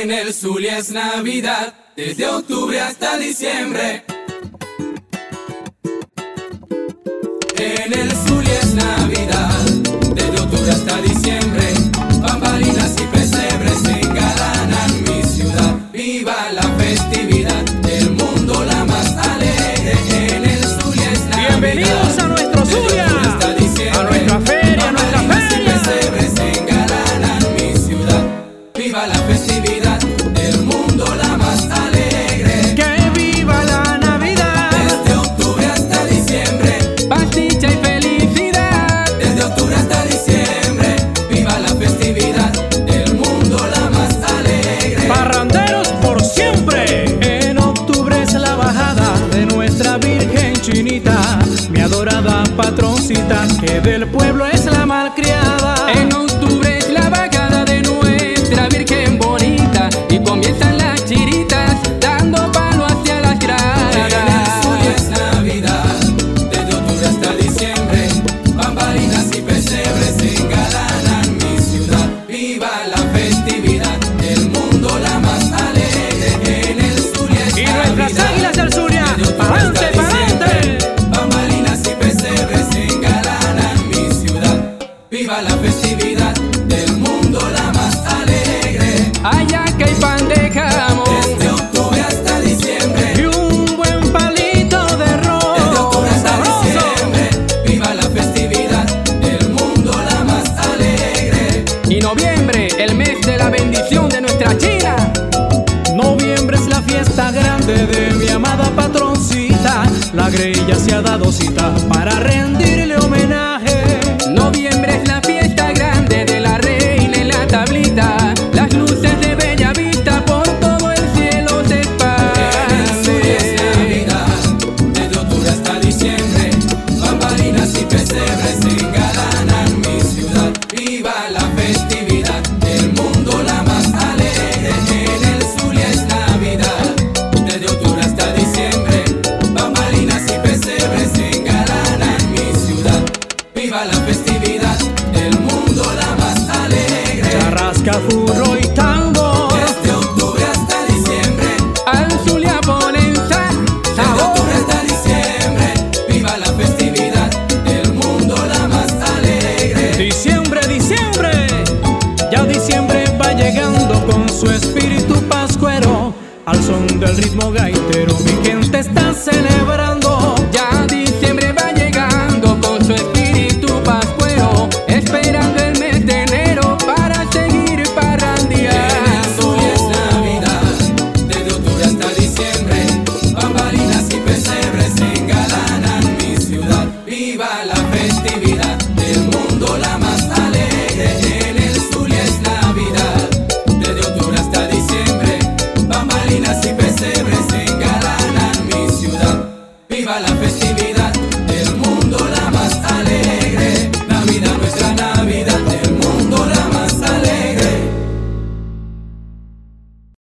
En el Zulia es Navidad, desde octubre hasta diciembre. En el Zulia es Navidad, desde octubre hasta diciembre. Bambalinas y pesebres engalanan mi ciudad. Viva la festividad, del mundo la más alegre. En el Zulia es Navidad. Bienvenidos a nuestro Zulia, a nuestra feria, Bambalinas y pesebres engalanan mi ciudad. Viva la festividad, del mundo la más alegre. Que viva la Navidad, desde octubre hasta diciembre. Pasticha y felicidad, desde octubre hasta diciembre. Viva la festividad, del mundo la más alegre. parranderos por siempre. En octubre es la bajada de nuestra Virgen Chinita, mi adorada patroncita, que del pueblo es la malcriada. En octubre es la bajada de nuestra Virgen bonita, y comienzan las chiritas dando palo hacia las gradas. En el Zulia es Navidad, desde octubre hasta diciembre. Bambalinas y pesebres engalanan mi ciudad. Viva la festividad, del mundo la más alegre. En el Zulia es Y nuestras Navidad, águilas del Zulia, desde octubre pa'lante, hasta pa'lante. diciembre. Bambalinas y pesebres engalanan mi ciudad. Viva la festividad, del mundo la más alegre. Hallaca y pan de jamón, Desde octubre hasta diciembre. y un buen palito de Desde arroz octubre hasta sabroso. diciembre. Viva la festividad, del mundo la más alegre. Y noviembre, el mes de la bendición de nuestra China. Noviembre es la fiesta grande de mi amada patroncita. La grella se ha dado cita para rendirle homenaje. Noviembre es la fiesta grande de la reina en la tablita. Las luces de bella vista por todo el cielo se En el Zulia es expanden. Navidad, desde octubre hasta diciembre. Bambalinas y pesebres engalanan mi ciudad. Viva la festividad, del mundo la más alegre. En el Zulia es Navidad, desde octubre hasta diciembre. Bambalinas y pesebres engalanan mi ciudad. Viva la festividad, del mundo la más alegre. Charrasca, furro y tambor, Desde octubre hasta diciembre. al Zulia ponen Desde sabor. octubre hasta diciembre. Viva la festividad, del mundo la más alegre. Diciembre, diciembre, ya diciembre va llegando con su espíritu pascuero, al son del ritmo gaitero, mi gente